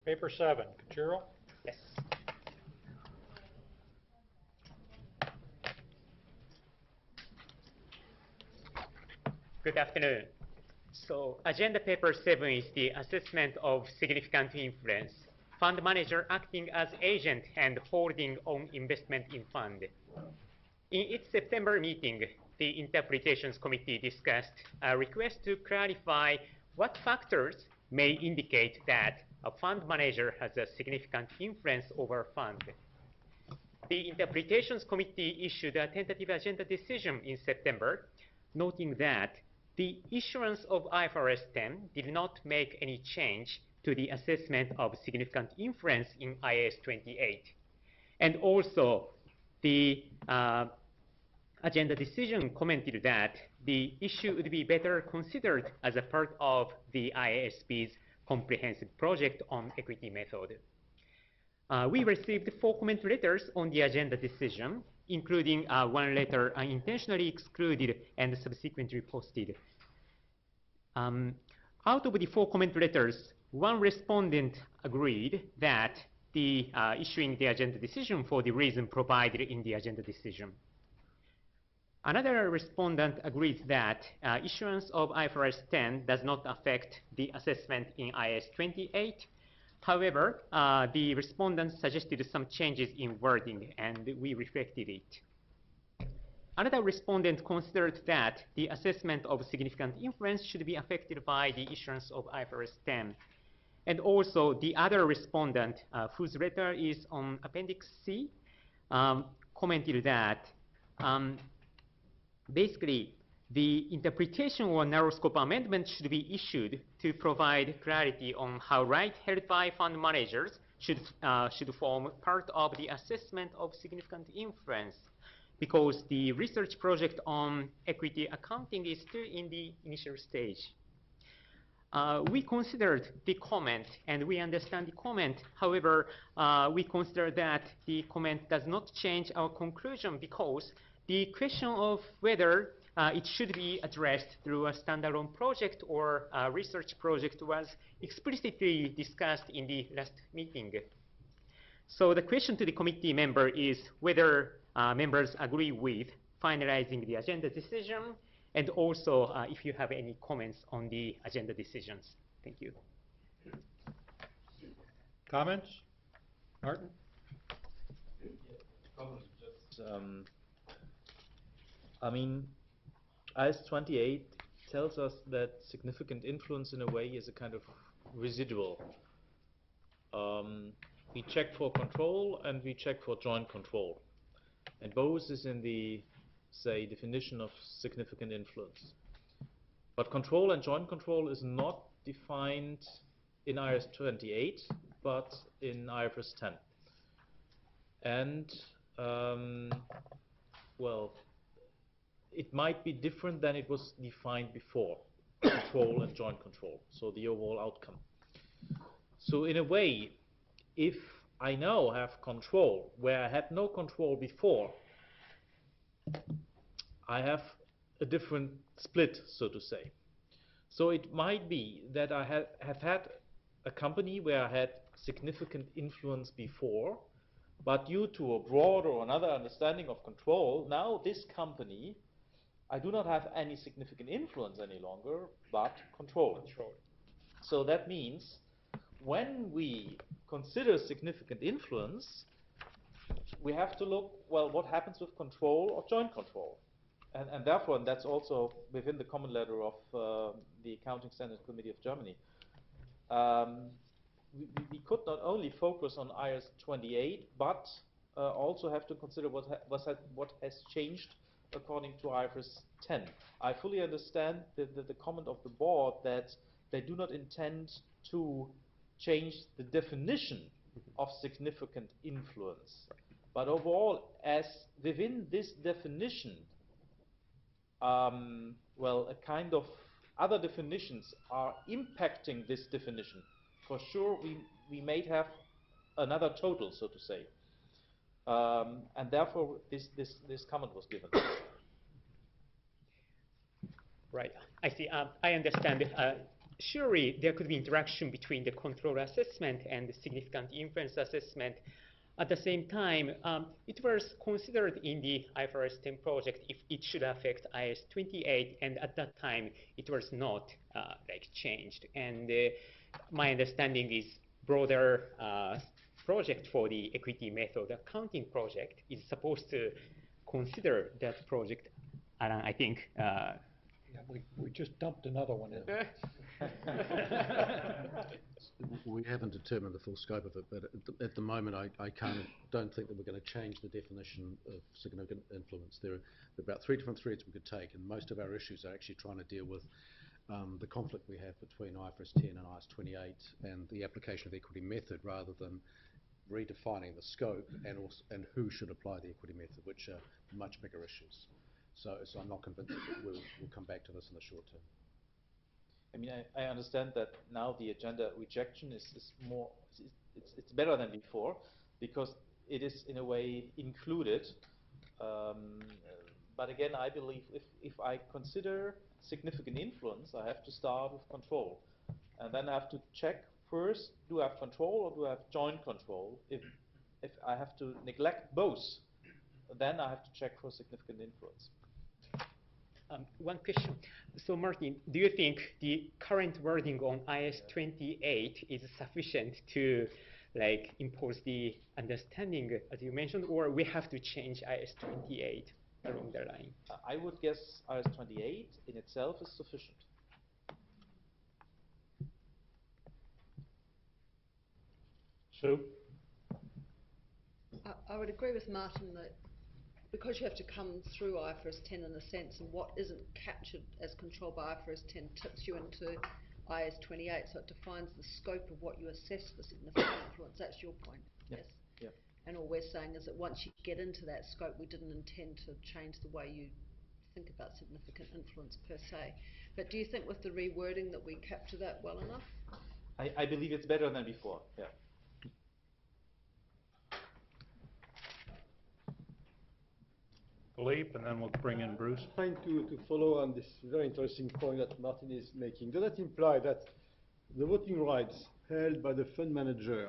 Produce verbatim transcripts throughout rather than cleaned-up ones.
Paper seven, Kochiro? Yes. Good afternoon. So agenda paper seven is the assessment of significant influence. Fund manager acting as agent and holding on investment in fund. In its September meeting, the Interpretations Committee discussed a request to clarify what factors may indicate that a fund manager has a significant influence over a fund. The Interpretations Committee issued a tentative agenda decision in September, noting that the issuance of I F R S ten did not make any change to the assessment of significant influence in I A S twenty-eight. And also, the uh, agenda decision commented that the issue would be better considered as a part of the I A S B's comprehensive project on equity method. Uh, we received four comment letters on the agenda decision, including uh, one letter uh, intentionally excluded and subsequently posted. Um, out of the four comment letters, one respondent agreed that the uh, issuing the agenda decision for the reason provided in the agenda decision. Another respondent agreed that uh, issuance of I F R S ten does not affect the assessment in I A S twenty-eight. However, uh, the respondents suggested some changes in wording, and we reflected it. Another respondent considered that the assessment of significant influence should be affected by the issuance of I F R S ten. And also, the other respondent, uh, whose letter is on Appendix C, um, commented that um, basically, the interpretation or narrow scope amendment should be issued to provide clarity on how right held by fund managers should, uh, should form part of the assessment of significant influence, because the research project on equity accounting is still in the initial stage. Uh, we considered the comment, and we understand the comment. However, uh, we consider that the comment does not change our conclusion, because the question of whether uh, it should be addressed through a standalone project or a research project was explicitly discussed in the last meeting. So the question to the committee member is whether uh, members agree with finalizing the agenda decision, and also uh, if you have any comments on the agenda decisions. Thank you. Comments? Martin? Just, um, I mean, I A S twenty-eight tells us that significant influence in a way is a kind of residual. Um, we check for control and we check for joint control. And both is in the, say, definition of significant influence. But control and joint control is not defined in I A S twenty-eight, but in I F R S ten. And, um, well, it might be different than it was defined before, control and joint control, so the overall outcome. So in a way, if I now have control where I had no control before, I have a different split, so to say. So it might be that I have, have had a company where I had significant influence before, but due to a broader or another understanding of control, now this company, I do not have any significant influence any longer, but control. Control. So that means when we consider significant influence, we have to look, well, what happens with control or joint control? And, and therefore, and that's also within the comment letter of uh, the Accounting Standards Committee of Germany, um, we, we could not only focus on I A S twenty-eight, but uh, also have to consider what, ha what, ha what has changed according to I F R S ten. I fully understand the, the, the comment of the board that they do not intend to change the definition of significant influence. But overall, as within this definition, um, well, a kind of other definitions are impacting this definition. For sure, we, we may have another total, so to say. Um, and therefore, this, this, this comment was given. Right. I see. Um, I understand uh, surely there could be interaction between the control assessment and the significant influence assessment. At the same time, um, it was considered in the I F R S ten project if it should affect I S twenty-eight, and at that time it was not uh, like changed. And uh, my understanding is broader uh, project for the equity method accounting project is supposed to consider that project. Alan, I think. Uh, Yeah, we, we just dumped another one in. We haven't determined the full scope of it, but at the, at the moment I, I can't, don't think that we're going to change the definition of significant influence. There are about three different threads we could take, and most of our issues are actually trying to deal with um, the conflict we have between I F R S ten and I S twenty-eight and the application of the equity method, rather than redefining the scope and, also, and who should apply the equity method, which are much bigger issues. So, so I'm not convinced that we'll, we'll come back to this in the short term. I mean, I, I understand that now the agenda rejection is, is more, it's, it's better than before, because it is in a way included. Um, but again, I believe if, if I consider significant influence, I have to start with control. And then I have to check first, do I have control or do I have joint control? If, if I have to neglect both, then I have to check for significant influence. Um, one question. So, Martin, do you think the current wording on I S twenty-eight is sufficient to, like, impose the understanding, as you mentioned, or we have to change I S twenty-eight along the line? I would guess I S twenty-eight in itself is sufficient. Sue? I, I would agree with Martin that because you have to come through I F R S ten in a sense, and what isn't captured as controlled by I F R S ten tips you into I S twenty-eight, so it defines the scope of what you assess for significant influence. That's your point, Yep. yes? Yep. And all we're saying is that once you get into that scope, we didn't intend to change the way you think about significant influence per se. But do you think with the rewording that we capture that well enough? I, I believe it's better than before, yeah. Philippe, and then we'll bring in Bruce. Trying to, to follow on this very interesting point that Martin is making. Does that imply that the voting rights held by the fund manager,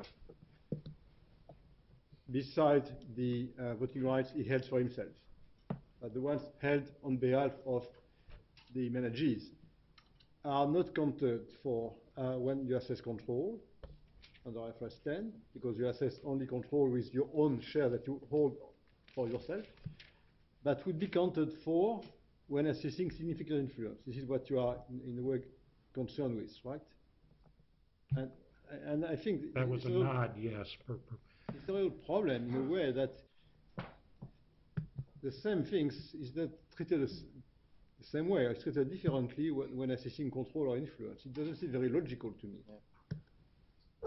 besides the uh, voting rights he held for himself, are the ones held on behalf of the managees, are not counted for uh, when you assess control under I F R S ten, because you assess only control with your own share that you hold for yourself, but would be counted for when assessing significant influence. This is what you are, in, in a way, concerned with, right? And, and I think That was a real, nod, yes. Per, per. It's a real problem in a way that the same things is not treated as the same way. It's treated differently when, when assessing control or influence. It doesn't seem very logical to me. Yeah.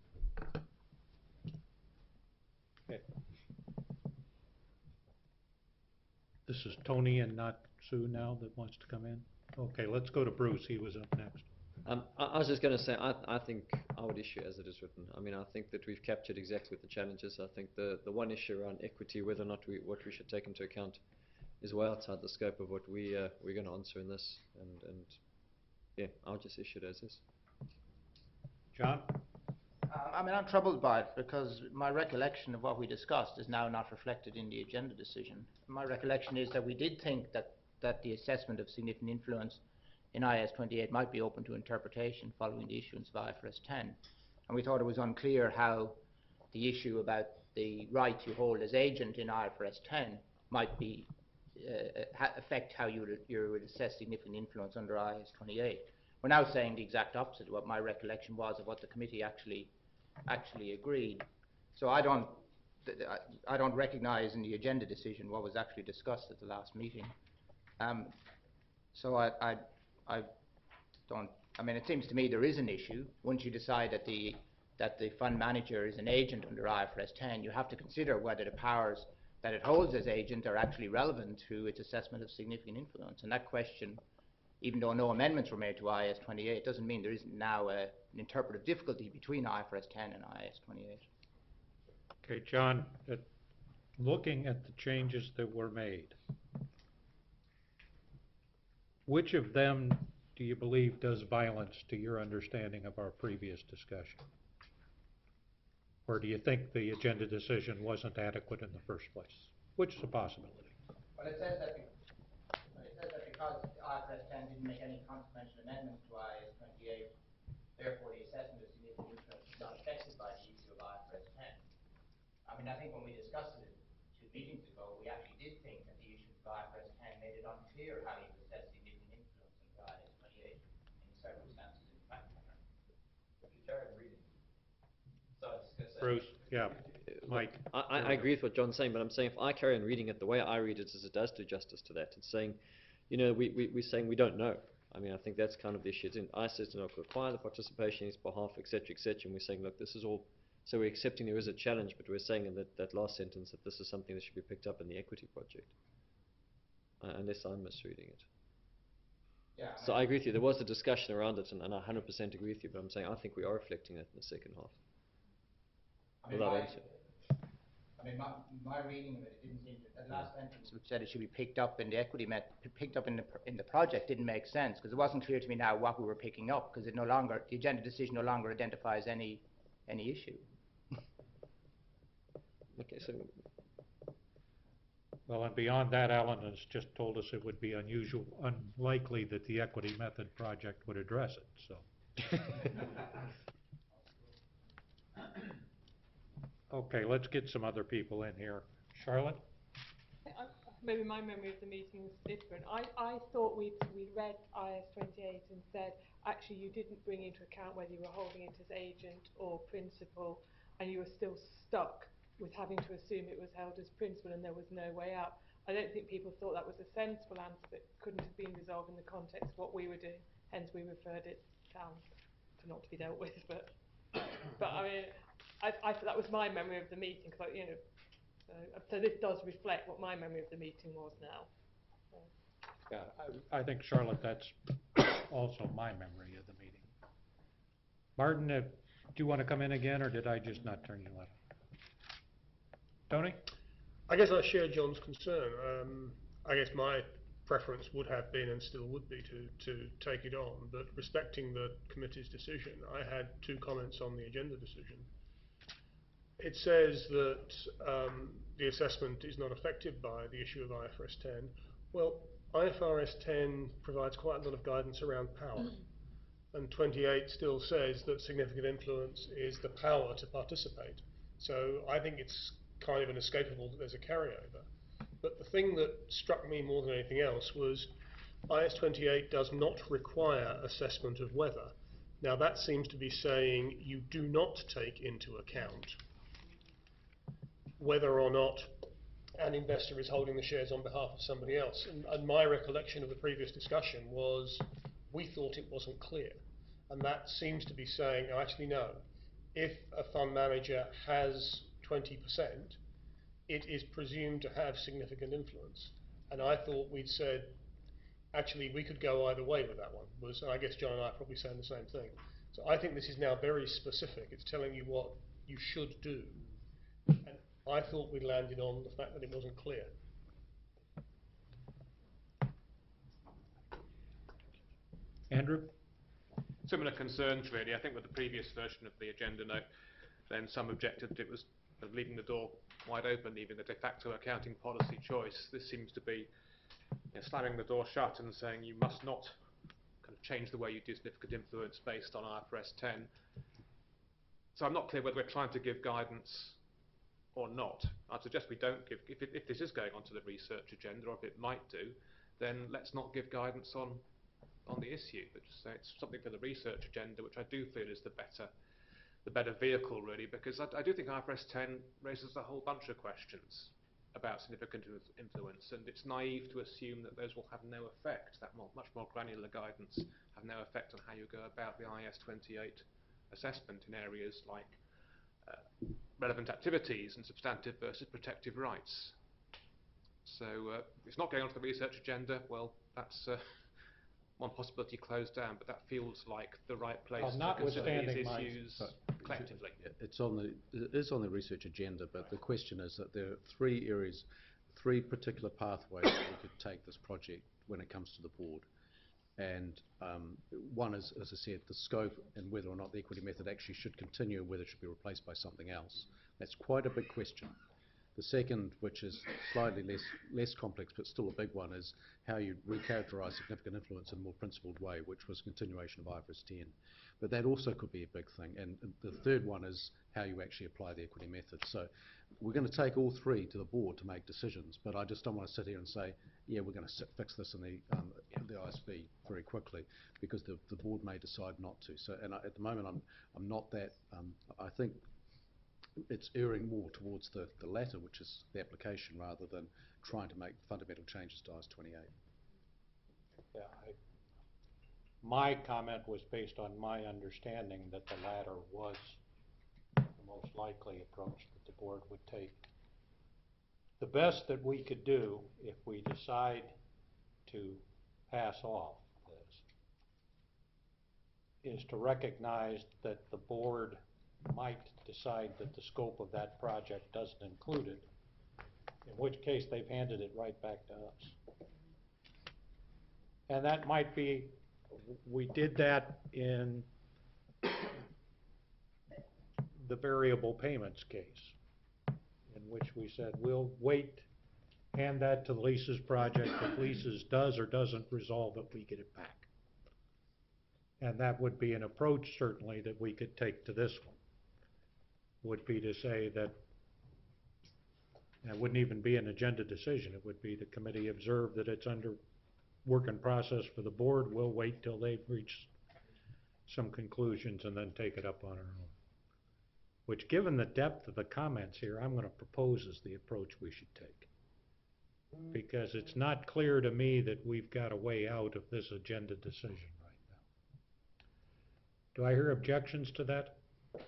Okay. This is Tony and not Sue now that wants to come in. Okay, let's go to Bruce. He was up next. Um, I, I was just going to say, I, I think I would issue as it is written. I mean, I think that we've captured exactly the challenges. I think the, the one issue around equity, whether or not we, what we should take into account, is way outside the scope of what we, uh, we're going to answer in this. And, and yeah, I'll just issue it as is. John? Uh, I mean, I'm troubled by it because my recollection of what we discussed is now not reflected in the agenda decision. My recollection is that we did think that, that the assessment of significant influence in I S twenty-eight might be open to interpretation following the issuance of I F R S ten. And we thought it was unclear how the issue about the right you hold as agent in I F R S ten might be uh, ha affect how you would, you would assess significant influence under I S twenty-eight. We're now saying the exact opposite of what my recollection was of what the committee actually actually agreed. So I don't I don't recognize in the agenda decision what was actually discussed at the last meeting. Um, so I, I I don't, I mean, it seems to me there is an issue. Once you decide that the, that the fund manager is an agent under I F R S ten, you have to consider whether the powers that it holds as agent are actually relevant to its assessment of significant influence. And that question, even though no amendments were made to I S twenty-eight, doesn't mean there isn't now a, an interpretive difficulty between I F R S ten and I S twenty-eight. Okay, John, uh, looking at the changes that were made, which of them do you believe does violence to your understanding of our previous discussion? Or do you think the agenda decision wasn't adequate in the first place? Which is a possibility. Well, it says that, be- well, it says that because I F R S ten didn't make any consequential amendments to I A S twenty-eight, therefore the assessment of significant influence is not affected by the issue of I F R S ten. I mean, I think when we discussed it two meetings ago, we actually did think that the issue of I F R S ten made it unclear how you assess significant influence under I A S twenty-eight in circumstances in fact. If you carry on reading. So I was just going to say. Bruce, yeah, Mike. I, I, I agree with what John's saying, but I'm saying if I carry on reading it the way I read it, as it does do justice to that. It's saying, you know, we, we, we're saying we don't know. I mean, I think that's kind of the issue. It's in I S A S to not require the participation in its behalf, et cetera, et cetera. And we're saying, look, this is all. So we're accepting there is a challenge, but we're saying in that, that last sentence that this is something that should be picked up in the equity project. Uh, unless I'm misreading it. Yeah. So I agree with you. There was a discussion around it, and, and I one hundred percent agree with you. But I'm saying I think we are reflecting it in the second half. I mean, Without my, answer. I mean, my, my reading of it, it didn't seem to, that last sentence which said it should be picked up in the equity met, picked up in the, pr- in the project didn't make sense, because it wasn't clear to me now what we were picking up, because it no longer, the agenda decision no longer identifies any, any issue. Okay, so Well, and beyond that, Alan has just told us it would be unusual, unlikely that the equity method project would address it, so. Okay, let's get some other people in here. Charlotte? I, maybe my memory of the meeting was different. I, I thought we'd, we read I S twenty-eight and said, actually, you didn't bring into account whether you were holding it as agent or principal, and you were still stuck with having to assume it was held as principal and there was no way out. I don't think people thought that was a sensible answer that couldn't have been resolved in the context of what we were doing. Hence, we referred it down to not to be dealt with. But, but I mean, I, I thought that was my memory of the meeting, because you know, so, so this does reflect what my memory of the meeting was now. So. Yeah, I, I think, Charlotte, that's also my memory of the meeting. Martin, uh, do you want to come in again, or did I just not turn you on? Tony? I guess I share John's concern. Um, I guess my preference would have been and still would be to, to take it on, but respecting the committee's decision, I had two comments on the agenda decision. It says that um, the assessment is not affected by the issue of I F R S ten. Well, I F R S ten provides quite a lot of guidance around power, and twenty-eight still says that significant influence is the power to participate. So I think it's kind of inescapable that there's a carryover. But the thing that struck me more than anything else was I S twenty-eight does not require assessment of whether. Now that seems to be saying you do not take into account whether or not an investor is holding the shares on behalf of somebody else. And, and my recollection of the previous discussion was we thought it wasn't clear. And that seems to be saying, oh, actually no, if a fund manager has twenty percent, it is presumed to have significant influence. And I thought we'd said, actually, we could go either way with that one. Was, and I guess John and I are probably saying the same thing. So I think this is now very specific. It's telling you what you should do. And I thought we landed on the fact that it wasn't clear. Andrew? Similar concerns, really. I think with the previous version of the agenda note, then some objected that it was leaving the door wide open, leaving a de facto accounting policy choice. This seems to be you know, slamming the door shut and saying you must not kind of change the way you do significant influence based on I F R S ten. So I'm not clear whether we're trying to give guidance or not. I'd suggest we don't give, if, it, if this is going onto the research agenda, or if it might do, then let's not give guidance on on the issue, but just say it's something for the research agenda, which I do feel is the better the better vehicle, really, because I, I do think I F R S ten raises a whole bunch of questions about significant influence, and it's naive to assume that those will have no effect, that more, much more granular guidance have no effect on how you go about the I S twenty-eight assessment in areas like uh, relevant activities and substantive versus protective rights. So uh, it's not going onto the research agenda. Well, that's uh, one possibility closed down, but that feels like the right place Well, to consider these notwithstanding my- issues collectively. It's on the, it is on the research agenda, but the question is that there are three areas, three particular pathways that we could take this project when it comes to the board. And um, one is, as I said, the scope and whether or not the equity method actually should continue, whether it should be replaced by something else. That's quite a big question. The second, which is slightly less less complex but still a big one, is how you recharacterise significant influence in a more principled way, which was a continuation of I F R S ten. But that also could be a big thing. And the third one is how you actually apply the equity method. So we're going to take all three to the board to make decisions, but I just don't want to sit here and say, yeah, we're going to sit, fix this in the, um, the I S B very quickly, because the, the board may decide not to. So, and I, at the moment, I'm, I'm not that, um, I think it's erring more towards the, the latter, which is the application, rather than trying to make fundamental changes to I S twenty-eight. Yeah, I, my comment was based on my understanding that the latter was the most likely approach that the board would take. The best that we could do, if we decide to pass off this, is to recognize that the board might decide that the scope of that project doesn't include it, in which case they've handed it right back to us. And that might be, we did that in the variable payments case, in which we said, we'll wait, hand that to Lisa's project. If Lisa's does or doesn't resolve it, we get it back. And that would be an approach, certainly, that we could take to this one, would be to say that, and it wouldn't even be an agenda decision, it would be the committee observed that it's under work in process for the board, we'll wait till they've reached some conclusions and then take it up on our own. Which, given the depth of the comments here, I'm going to propose is the approach we should take. Because it's not clear to me that we've got a way out of this agenda decision right now. Do I hear objections to that?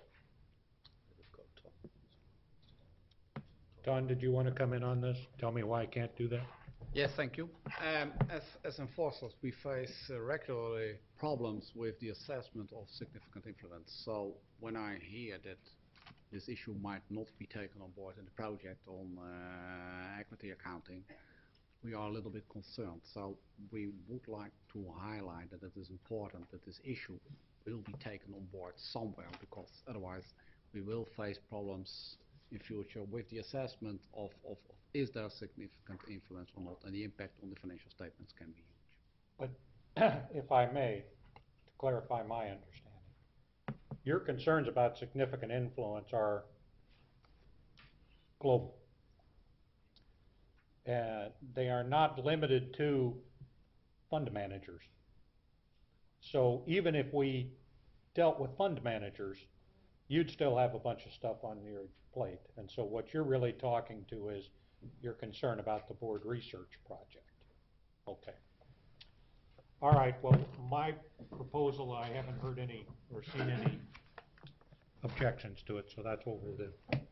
Don, did you want to come in on this? Tell me why I can't do that? Yes, thank you. Um, as, as enforcers, we face uh, regularly problems with the assessment of significant influence. So when I hear that this issue might not be taken on board in the project on uh, equity accounting, we are a little bit concerned. So we would like to highlight that it is important that this issue will be taken on board somewhere, because otherwise we will face problems in future with the assessment of, of, of is there significant influence or not, and the impact on the financial statements can be huge. But if I may, to clarify my understanding, your concerns about significant influence are global. And they are not limited to fund managers. So even if we dealt with fund managers, you'd still have a bunch of stuff on your plate. And so what you're really talking to is your concern about the board research project. Okay. All right, well, my proposal, I haven't heard any or seen any objections to it, so that's what we'll do.